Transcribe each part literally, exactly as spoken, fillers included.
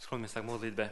Skloňme sa k modlitbe.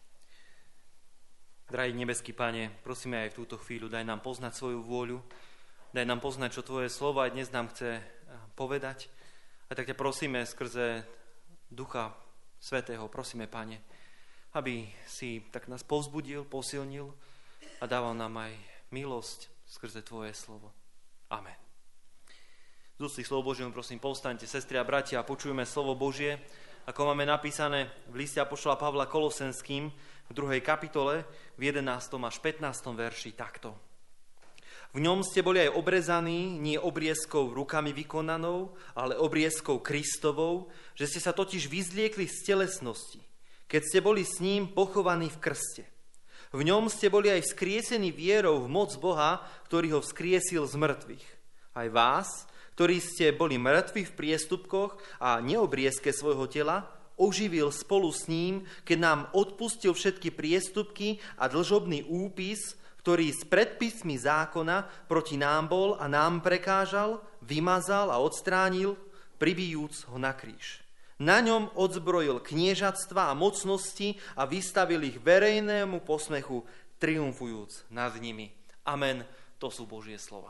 Drahý nebeský Pane, prosíme aj v túto chvíľu, daj nám poznať svoju vôľu, daj nám poznať, čo Tvoje slovo aj dnes nám chce povedať. A tak ťa prosíme skrze Ducha Svätého, prosíme, Pane, aby si tak nás povzbudil, posilnil a dával nám aj milosť skrze Tvoje slovo. Amen. Z ústnych slov Božím, prosím, povstaňte, sestry a bratia, a počujme slovo Božie, ako máme napísané v liste apoštola Pavla Kolosenským v druhej kapitole v jedenástom až pätnástom verši takto. V ňom ste boli aj obrezaní, nie obriezkou rukami vykonanou, ale obriezkou Kristovou, že ste sa totiž vyzliekli z telesnosti, keď ste boli s ním pochovaní v krste. V ňom ste boli aj vzkriesení vierou v moc Boha, ktorý ho vzkriesil z mŕtvych. Aj vás, ktorí ste boli mŕtvi v priestupkoch a neobriezke svojho tela, oživil spolu s ním, keď nám odpustil všetky priestupky a dlžobný úpis, ktorý s predpismi zákona proti nám bol a nám prekážal, vymazal a odstránil, pribijúc ho na kríž. Na ňom odzbrojil kniežatstva a mocnosti a vystavil ich verejnému posmechu, triumfujúc nad nimi. Amen. To sú Božie slova.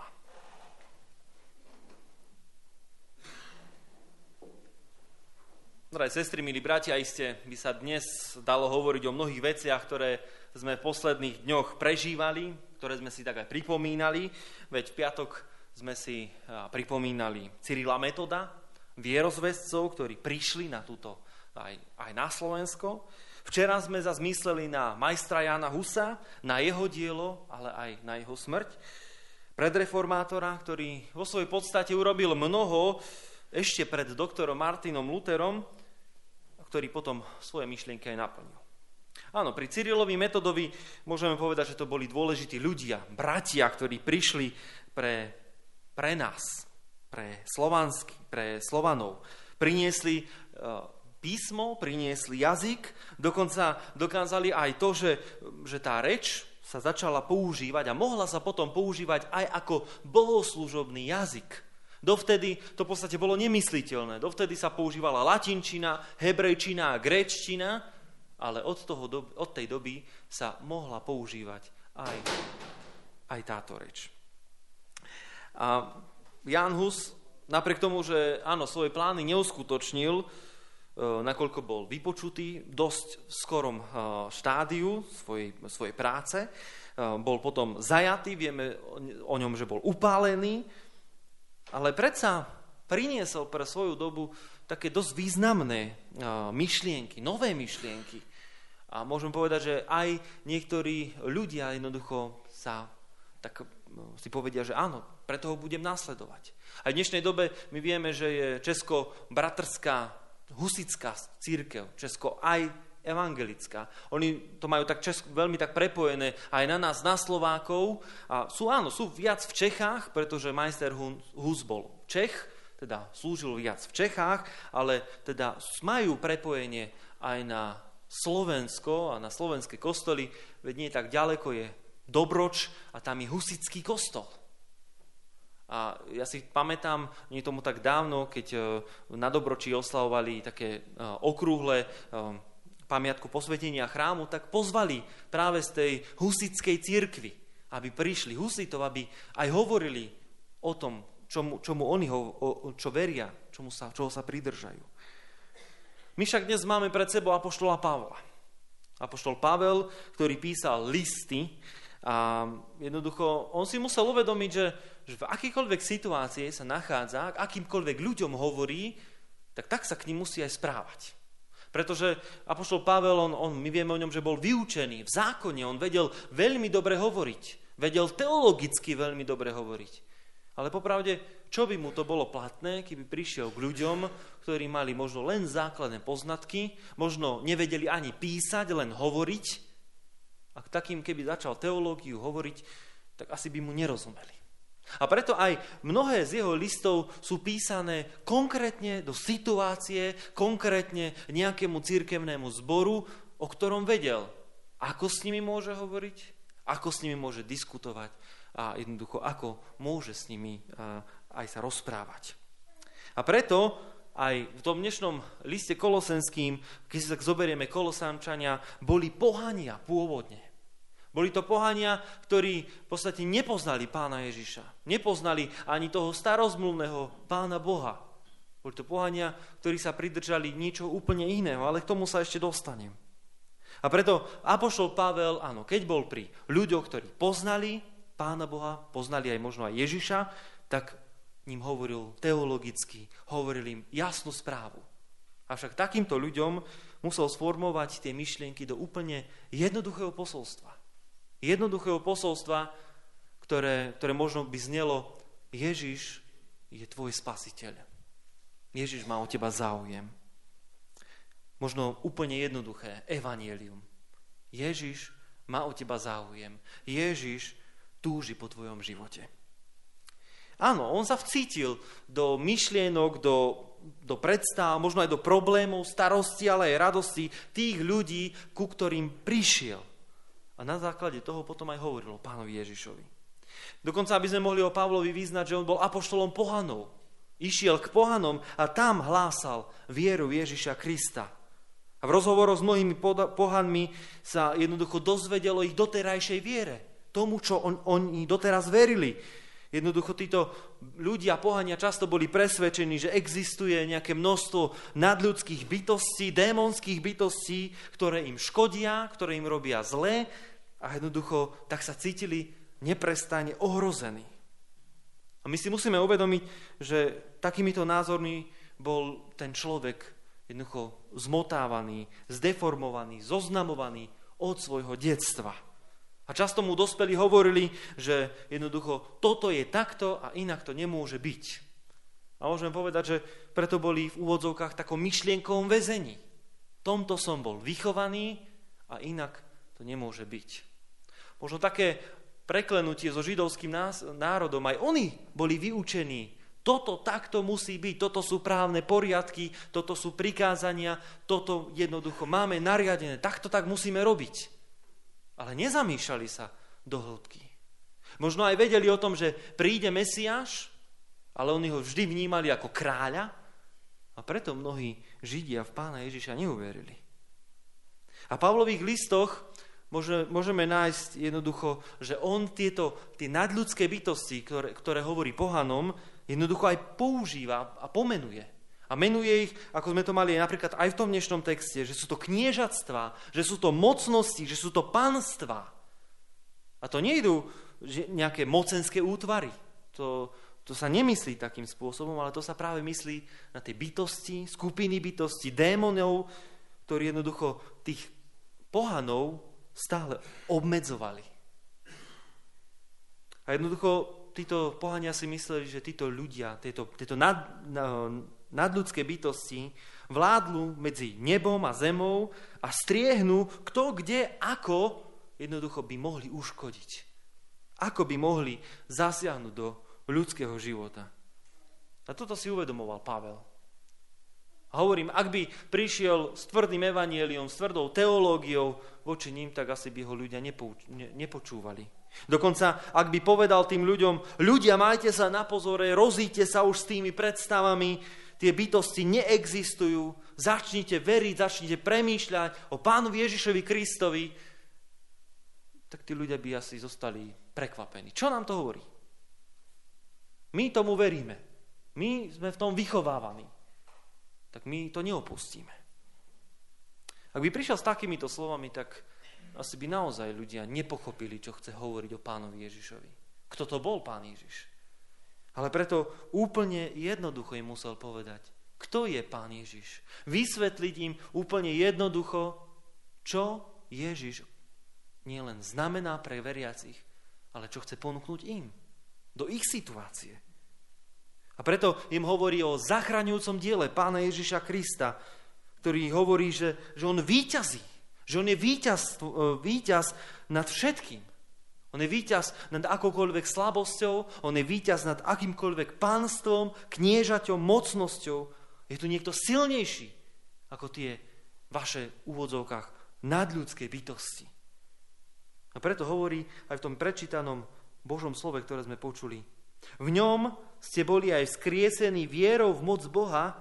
Drahé sestry, milí bratia, iste by sa dnes dalo hovoriť o mnohých veciach, ktoré sme v posledných dňoch prežívali, ktoré sme si tak aj pripomínali. Veď v piatok sme si pripomínali Cyrila Metoda, vierozvescov, ktorí prišli na túto, aj, aj na Slovensko. Včera sme zase mysleli na majstra Jána Husa, na jeho dielo, ale aj na jeho smrť. Predreformátora, ktorý vo svojej podstate urobil mnoho ešte pred doktorom Martinom Lutherom, ktorý potom svoje myšlienky aj naplnil. Áno, pri Cyrilovi Metodovi môžeme povedať, že to boli dôležití ľudia, bratia, ktorí prišli pre, pre nás, pre slovanský, pre Slovanov. Priniesli e, písmo, priniesli jazyk, dokonca dokázali aj to, že, že tá reč sa začala používať a mohla sa potom používať aj ako bohoslužobný jazyk. Dovtedy to v podstate bolo nemysliteľné. Dovtedy sa používala latinčina, hebrejčina a gréčtina, ale od, toho doby, od tej doby sa mohla používať aj, aj táto reč. A Ján Hus, napriek tomu, že áno, svoje plány neuskutočnil, nakoľko bol vypočutý v dosť skorom štádiu svojej, svojej práce, bol potom zajatý, vieme o ňom, že bol upálený, ale predsa priniesol pre svoju dobu také dosť významné myšlienky, nové myšlienky. A môžem povedať, že aj niektorí ľudia jednoducho sa tak si povedia, že áno, preto ho budem nasledovať. Aj v dnešnej dobe my vieme, že je česko-bratrská husitská cirkev, česko aj evangelická. Oni to majú tak česko, veľmi tak prepojené aj na nás, na Slovákov. A sú, áno, sú viac v Čechách, pretože majster Hus bol Čech, teda slúžil viac v Čechách, ale teda majú prepojenie aj na Slovensko a na slovenské kostoly, veď nie tak ďaleko je Dobroč a tam je husitský kostol. A ja si pamätám, nie tomu tak dávno, keď na Dobroči oslavovali také okrúhle pamiatku posvetenia chrámu, tak pozvali práve z tej husitskej cirkvi, aby prišli husitov, aby aj hovorili o tom, čomu, čomu oni ho, o, čo veria, čomu sa, čoho sa pridržajú. My však dnes máme pred sebou apoštola Pavla. Apoštol Pavel, ktorý písal listy a jednoducho on si musel uvedomiť, že, že v akýkoľvek situácii sa nachádza, ak akýmkoľvek ľuďom hovorí, tak tak sa k ním musí aj správať. Pretože apoštol Pavel, on, on, my vieme o ňom, že bol vyučený v zákone, on vedel veľmi dobre hovoriť, vedel teologicky veľmi dobre hovoriť. Ale popravde, čo by mu to bolo platné, keby prišiel k ľuďom, ktorí mali možno len základné poznatky, možno nevedeli ani písať, len hovoriť, a k takým, keby začal teológiu hovoriť, tak asi by mu nerozumeli. A preto aj mnohé z jeho listov sú písané konkrétne do situácie, konkrétne nejakému cirkevnému zboru, o ktorom vedel, ako s nimi môže hovoriť, ako s nimi môže diskutovať a jednoducho ako môže s nimi aj sa rozprávať. A preto aj v tom dnešnom liste Kolosenským, keď si tak zoberieme Kolosančania, boli pohania pôvodne. Boli to pohania, ktorí v podstate nepoznali Pána Ježiša. Nepoznali ani toho starozmluvného Pána Boha. Boli to pohania, ktorí sa pridržali niečo úplne iného, ale k tomu sa ešte dostanem. A preto apoštol Pavel, áno, keď bol pri ľuďoch, ktorí poznali Pána Boha, poznali aj možno aj Ježiša, tak ním hovoril teologicky, hovoril im jasnú správu. Avšak takýmto ľuďom musel sformovať tie myšlienky do úplne jednoduchého posolstva. Jednoduchého posolstva, ktoré, ktoré možno by znelo: Ježiš je tvoj spasiteľ. Ježiš má o teba záujem. Možno úplne jednoduché evanjelium. Ježiš má o teba záujem. Ježiš túži po tvojom živote. Áno, on sa vcítil do myšlienok, do, do predstav, možno aj do problémov, starosti, ale aj radosti tých ľudí, ku ktorým prišiel. A na základe toho potom aj hovoril o Pánovi Ježišovi. Dokonca, aby sme mohli o Pavlovi vyznať, že on bol apoštolom pohanov. Išiel k pohanom a tam hlásal vieru Ježiša Krista. A v rozhovoroch s mnohými pohanmi sa jednoducho dozvedelo ich doterajšej viere. Tomu, čo on, oni doteraz verili. Jednoducho títo ľudia, pohania, často boli presvedčení, že existuje nejaké množstvo nadľudských bytostí, démonských bytostí, ktoré im škodia, ktoré im robia zlé a jednoducho tak sa cítili neprestane ohrození. A my si musíme uvedomiť, že takýmito názormi bol ten človek jednoducho zmotávaný, zdeformovaný, zoznamovaný od svojho detstva. A často mu dospelí hovorili, že jednoducho toto je takto a inak to nemôže byť. A môžeme povedať, že preto boli v úvodzovkách takom myšlienkovom väzení. Tomto som bol vychovaný a inak to nemôže byť. Možno také preklenutie so židovským národom, aj oni boli vyučení. Toto takto musí byť, toto sú právne poriadky, toto sú prikázania, toto jednoducho máme nariadené, takto tak musíme robiť. Ale nezamýšľali sa do hĺbky. Možno aj vedeli o tom, že príde Mesiáš, ale oni ho vždy vnímali ako kráľa a preto mnohí Židia v Pána Ježiša neuverili. A v Pavlových listoch môže, môžeme nájsť jednoducho, že on tieto tie nadľudské bytosti, ktoré, ktoré hovorí pohanom, jednoducho aj používa a pomenuje. A menuje ich, ako sme to mali napríklad aj v tom dnešnom texte, že sú to kniežatstvá, že sú to mocnosti, že sú to panstvá. A to nejdú nejaké mocenské útvary. To, to sa nemyslí takým spôsobom, ale to sa práve myslí na tie bytosti, skupiny bytosti, démonov, ktorí jednoducho tých pohanov stále obmedzovali. A jednoducho títo pohania si mysleli, že títo ľudia, títo, títo nad, nadľudské bytosti vládnu medzi nebom a zemou a striehnú, kto kde, ako jednoducho by mohli uškodiť. Ako by mohli zasiahnuť do ľudského života. A toto si uvedomoval Pavel. A hovorím, ak by prišiel s tvrdým evanjeliom, s tvrdou teológiou voči ním, tak asi by ho ľudia nepouč- ne- nepočúvali. Dokonca, ak by povedal tým ľuďom, ľudia, majte sa na pozore, rozíďte sa už s tými predstavami, tie bytosti neexistujú, začnite veriť, začnite premýšľať o Pánovi Ježišovi Kristovi, tak tí ľudia by asi zostali prekvapení. Čo nám to hovorí? My tomu veríme. My sme v tom vychovávaní. Tak my to neopustíme. Ak by prišiel s takýmito slovami, tak asi by naozaj ľudia nepochopili, čo chce hovoriť o Pánovi Ježišovi. Kto to bol Pán Ježiš? Ale preto úplne jednoducho im musel povedať, kto je Pán Ježiš. Vysvetliť im úplne jednoducho, čo Ježiš nielen znamená pre veriacich, ale čo chce ponúknuť im, do ich situácie. A preto im hovorí o zachraňujúcom diele Pána Ježiša Krista, ktorý hovorí, že, že on víťazí, že on je víťaz, víťaz nad všetkým. On je víťaz nad akoukoľvek slabosťou, on je víťaz nad akýmkoľvek pánstvom, kniežaťom, mocnosťou. Je tu niekto silnejší ako tie vaše v úvodzovkách nadľudské bytosti. A preto hovorí aj v tom prečítanom Božom slove, ktoré sme počuli. V ňom ste boli aj vzkriesení vierou v moc Boha,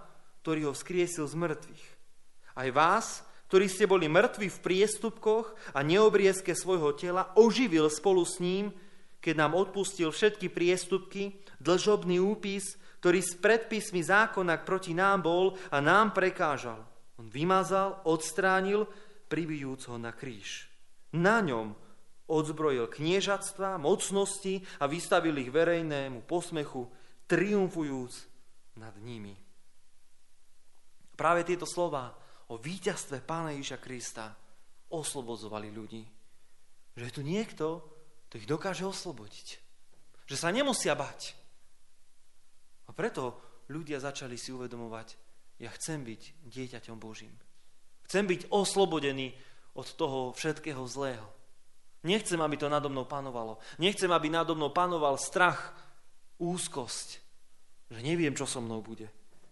ktorý ho vzkriesil z mŕtvych. Aj vás, ktorí ste boli mŕtvi v priestupkoch a neobriezke svojho tela, oživil spolu s ním, keď nám odpustil všetky priestupky, dlžobný úpis, ktorý s predpismi zákona proti nám bol a nám prekážal. On vymazal, odstránil, pribijúc ho na kríž. Na ňom odzbrojil kniežatstva, mocnosti a vystavil ich verejnému posmechu, triumfujúc nad nimi. Práve tieto slová o víťazstve Pána Ježiša Krista oslobodzovali ľudí. Že je tu niekto, kto ich dokáže oslobodiť. Že sa nemusia bať. A preto ľudia začali si uvedomovať, ja chcem byť dieťaťom Božím. Chcem byť oslobodený od toho všetkého zlého. Nechcem, aby to nado mnou panovalo. Nechcem, aby nado mnou panoval strach, úzkosť, že neviem, čo so mnou bude.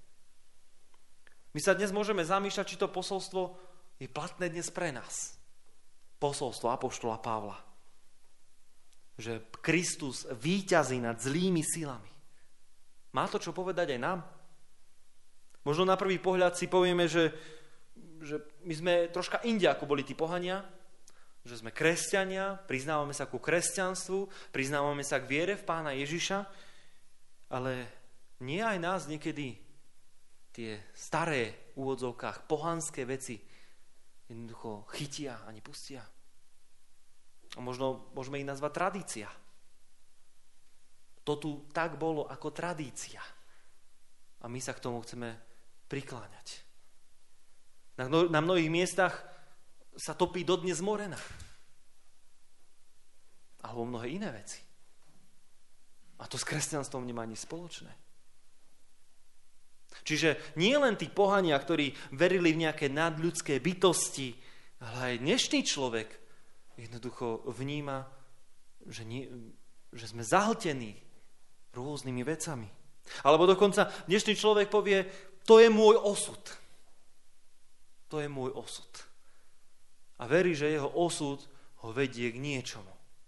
My sa dnes môžeme zamýšľať, či to posolstvo je platné dnes pre nás. Posolstvo apoštola Pavla. Že Kristus víťazí nad zlými silami. Má to čo povedať aj nám? Možno na prvý pohľad si povieme, že, že my sme troška inde, ako boli tí pohania, že sme kresťania, priznávame sa ku kresťanstvu, priznávame sa k viere v Pána Ježiša, ale nie aj nás niekedy tie staré v úvodzovkách pohanské veci jednoducho chytia a nepustia. A možno môžeme ich nazvať tradícia. To tu tak bolo ako tradícia. A my sa k tomu chceme prikláňať. Na, na mnohých miestach sa topí dodnes morena. Alebo mnohé iné veci. A to s kresťanstvom nemá nič spoločné. Čiže nie len tí pohania, ktorí verili v nejaké nadľudské bytosti, ale aj dnešný človek jednoducho vníma, že, nie, že sme zahltení rôznymi vecami. Alebo dokonca dnešný človek povie, to je môj osud. To je môj osud. A verí, že jeho osud ho vedie k niečomu.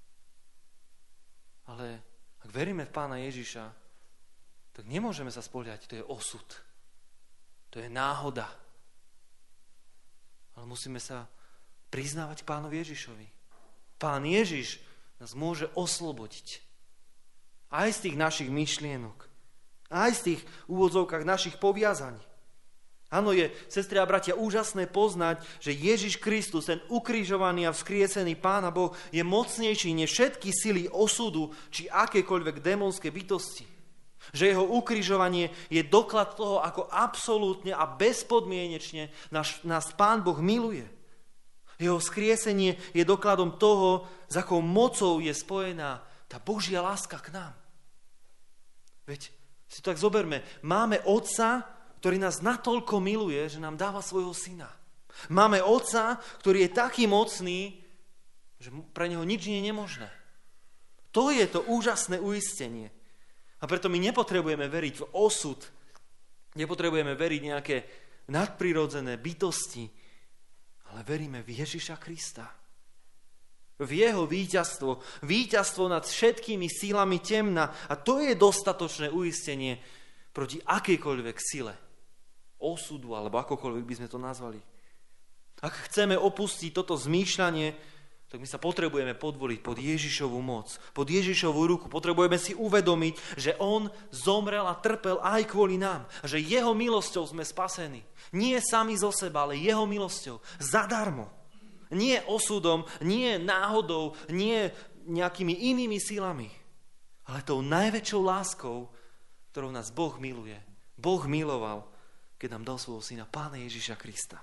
Ale ak veríme v Pána Ježiša, tak nemôžeme sa spoliehať, to je osud. To je náhoda. Ale musíme sa priznávať k Pánovi Ježišovi. Pán Ježiš nás môže oslobodiť. Aj z tých našich myšlienok. Aj z tých úvodzovkách našich poviazaní. Áno, je, sestri a bratia, úžasné poznať, že Ježiš Kristus, ten ukrižovaný a vzkriesený Pán a Boh, je mocnejší než všetky sily osudu, či akékoľvek démonské bytosti. Že jeho ukrižovanie je doklad toho, ako absolútne a bezpodmienečne nás, nás Pán Boh miluje. Jeho vzkriesenie je dokladom toho, s akou mocou je spojená tá Božia láska k nám. Veď si to tak zoberme, máme Otca, ktorý nás natoľko miluje, že nám dáva svojho syna. Máme Otca, ktorý je taký mocný, že pre neho nič nie je nemožné. To je to úžasné uistenie. A preto my nepotrebujeme veriť v osud, nepotrebujeme veriť nejaké nadprirodzené bytosti, ale veríme v Ježiša Krista. V jeho víťazstvo, víťazstvo nad všetkými sílami temna. A to je dostatočné uistenie proti akejkoľvek sile, osudu, alebo akokoľvek by sme to nazvali. Ak chceme opustiť toto zmýšľanie, tak my sa potrebujeme podvoliť pod Ježišovu moc, pod Ježišovu ruku. Potrebujeme si uvedomiť, že on zomrel a trpel aj kvôli nám. A že jeho milosťou sme spasení. Nie sami zo seba, ale jeho milosťou. Zadarmo. Nie osudom, nie náhodou, nie nejakými inými silami. Ale tou najväčšou láskou, ktorou nás Boh miluje. Boh miloval, keď nám dal svojho syna, Pána Ježiša Krista.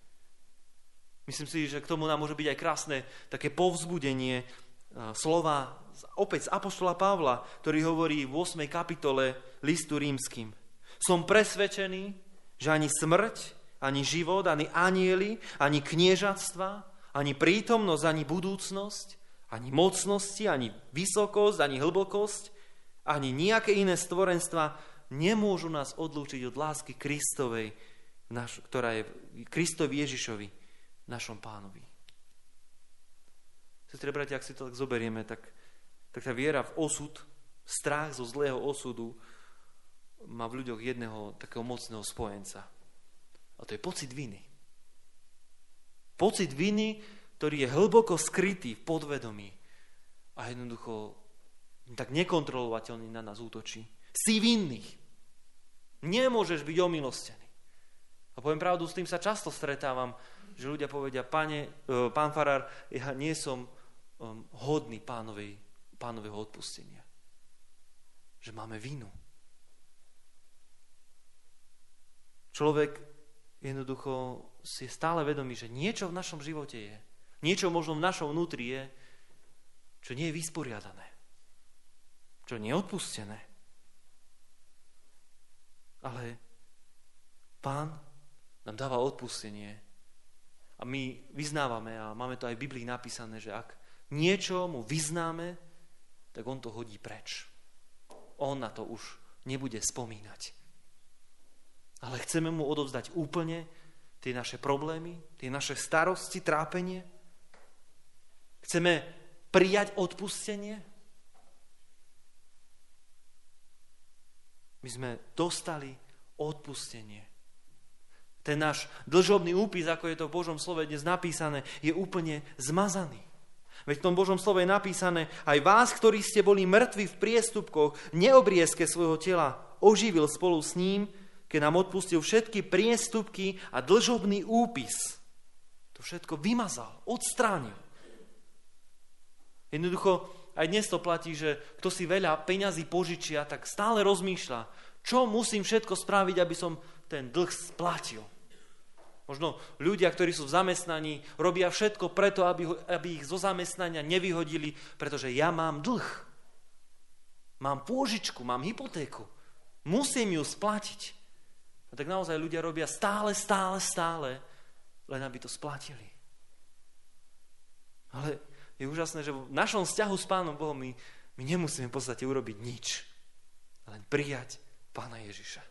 Myslím si, že k tomu nám môže byť aj krásne také povzbudenie slova opäť z apoštola Pavla, ktorý hovorí v ôsmej kapitole listu rímskym. Som presvedčený, že ani smrť, ani život, ani anjeli, ani kniežatstva, ani prítomnosť, ani budúcnosť, ani mocnosti, ani vysokosť, ani hlbokosť, ani nejaké iné stvorenstva nemôžu nás odlúčiť od lásky Kristovej, ktorá je Kristovi Ježišovi, našom Pánovi. Sestri, bratia, ak si to tak zoberieme, tak, tak tá viera v osud, strach zo zlého osudu má v ľuďoch jedného takého mocného spojenca. A to je pocit viny. Pocit viny, ktorý je hlboko skrytý v podvedomí a jednoducho tak nekontrolovateľný na nás útočí. Si vinný. Nemôžeš byť omilostený. A poviem pravdu, s tým sa často stretávam, že ľudia povedia, Pane, pán farár, ja nie som hodný pánovej, pánového odpustenia. Že máme vinu. Človek jednoducho si je stále vedomý, že niečo v našom živote je. Niečo možno v našom vnútri je, čo nie je vysporiadané. Čo nie je odpustené. Ale Pán nám dáva odpustenie. A my vyznávame, a máme to aj v Biblii napísané, že ak niečo mu vyznáme, tak on to hodí preč. On na to už nebude spomínať. Ale chceme mu odovzdať úplne tie naše problémy, tie naše starosti, trápenie. Chceme prijať odpustenie. My sme dostali odpustenie. Ten náš dlžobný úpis, ako je to v Božom slove dnes napísané, je úplne zmazaný. Veď v tom Božom slove je napísané, aj vás, ktorí ste boli mŕtvi v priestupkoch, neobriezke svojho tela, oživil spolu s ním, keď nám odpustil všetky priestupky a dlžobný úpis. To všetko vymazal, odstránil. Jednoducho, aj dnes to platí, že kto si veľa peňazí požičia, tak stále rozmýšľa, čo musím všetko spraviť, aby som ten dlh splatil. Možno ľudia, ktorí sú v zamestnaní, robia všetko preto, aby, aby ich zo zamestnania nevyhodili, pretože ja mám dlh. Mám pôžičku, mám hypotéku. Musím ju splatiť. A tak naozaj ľudia robia stále, stále, stále, len aby to splatili. Ale je úžasné, že v našom vzťahu s Pánom Bohom my, my nemusíme v podstate urobiť nič. Len prijať Pána Ježiša.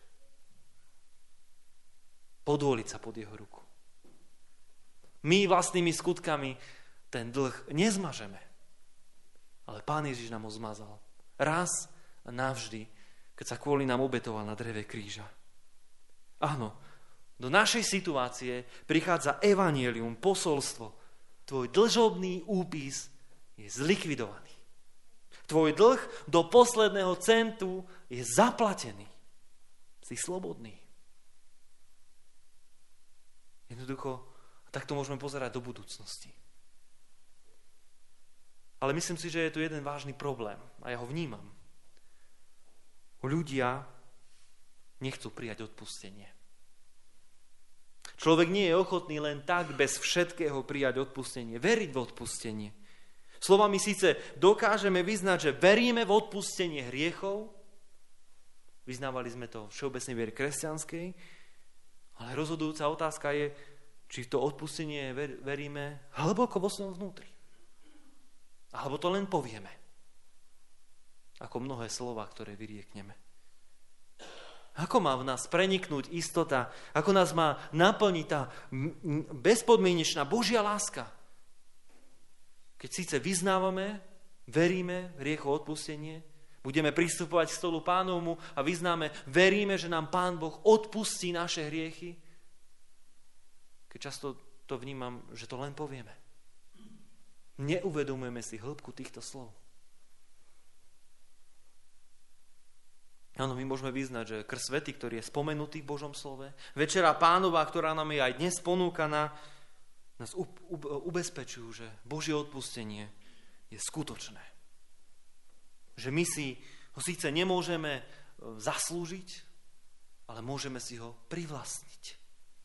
Podvoliť sa pod jeho ruku. My vlastnými skutkami ten dlh nezmažeme. Ale Pán Ježiš nám ho zmazal. Raz a navždy, keď sa kvôli nám obetoval na dreve kríža. Áno, do našej situácie prichádza evanjelium, posolstvo. Tvoj dlžobný úpis je zlikvidovaný. Tvoj dlh do posledného centu je zaplatený. Si slobodný. Jednoducho, takto môžeme pozerať do budúcnosti. Ale myslím si, že je tu jeden vážny problém a ja ho vnímam. Ľudia nechcú prijať odpustenie. Človek nie je ochotný len tak bez všetkého prijať odpustenie, veriť v odpustenie. Slovami síce dokážeme vyznať, že veríme v odpustenie hriechov, vyznávali sme to v všeobecnej viere kresťanskej, ale rozhodujúca otázka je, či to odpustenie veríme hlboko vo svojom vnútri. Alebo to len povieme. Ako mnohé slova, ktoré vyriekneme. Ako má v nás preniknúť istota, ako nás má naplniť tá bezpodmienečná Božia láska. Keď síce vyznávame, veríme v hriechov odpustenie, budeme pristupovať k stolu Pánovmu a vyznáme, veríme, že nám Pán Boh odpustí naše hriechy, keď často to vnímam, že to len povieme. Neuvedomujeme si hĺbku týchto slov. Áno, my môžeme vyznať, že krst svätý, ktorý je spomenutý v Božom slove, Večera Pánova, ktorá nám je aj dnes ponúkaná, nás ubezpečujú, že Božie odpustenie je skutočné. Že my si ho síce nemôžeme zaslúžiť, ale môžeme si ho privlastniť.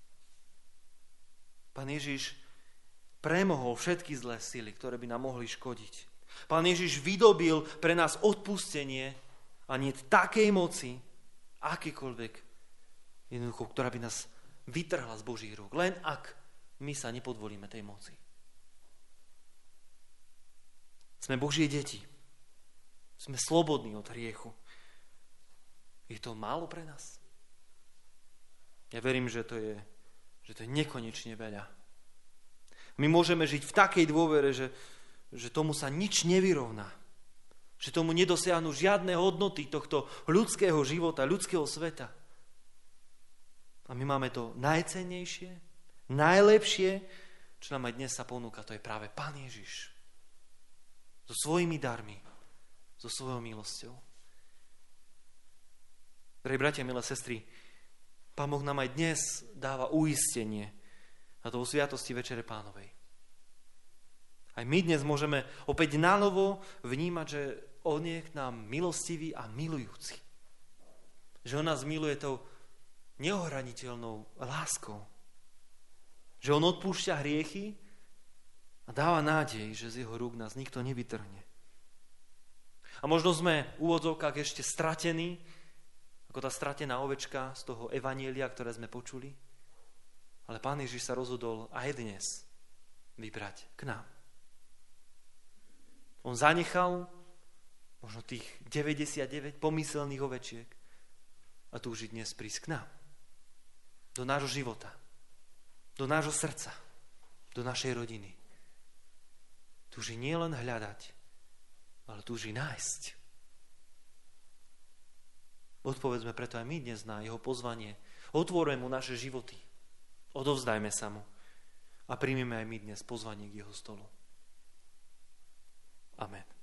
Pán Ježiš premohol všetky zlé sily, ktoré by nám mohli škodiť. Pán Ježiš vydobil pre nás odpustenie a nie takej moci, akýkoľvek, jednoducho, ktorá by nás vytrhla z Božích rúk. Len ak my sa nepodvolíme tej moci. Sme Božie deti. Sme slobodní od hriechu. Je to málo pre nás? Ja verím, že to je, že to je nekonečne veľa. My môžeme žiť v takej dôvere, že, že tomu sa nič nevyrovná. Že tomu nedosiahnu žiadne hodnoty tohto ľudského života, ľudského sveta. A my máme to najcennejšie, najlepšie, čo nám aj dnes sa ponúka, to je práve Pán Ježiš. So svojimi darmi, so svojou milosťou. Drahí bratia, milé sestry, Pán Boh nám aj dnes dáva uistenie na to sviatosti Večere Pánovej. Aj my dnes môžeme opäť nanovo vnímať, že On je k nám milostivý a milujúci. Že On nás miluje tou neohraniteľnou láskou. Že On odpúšťa hriechy a dáva nádej, že z Jeho rúk nás nikto nevytrhne. A možno sme v úvodzovkách ešte stratení, ako tá stratená ovečka z toho evanielia, ktoré sme počuli. Ale Pán Ježiš sa rozhodol aj dnes vybrať k nám. On zanechal možno tých deväťdesiatdeväť pomyselných ovečiek a túži dnes prísť k nám. Do nášho života, do nášho srdca, do našej rodiny. Túži nielen hľadať, ale túži nájsť. Odpovedzme preto aj my dnes na jeho pozvanie. Otvorme mu naše životy. Odovzdajme sa mu a príjmeme aj my dnes pozvanie k jeho stolu. Amen.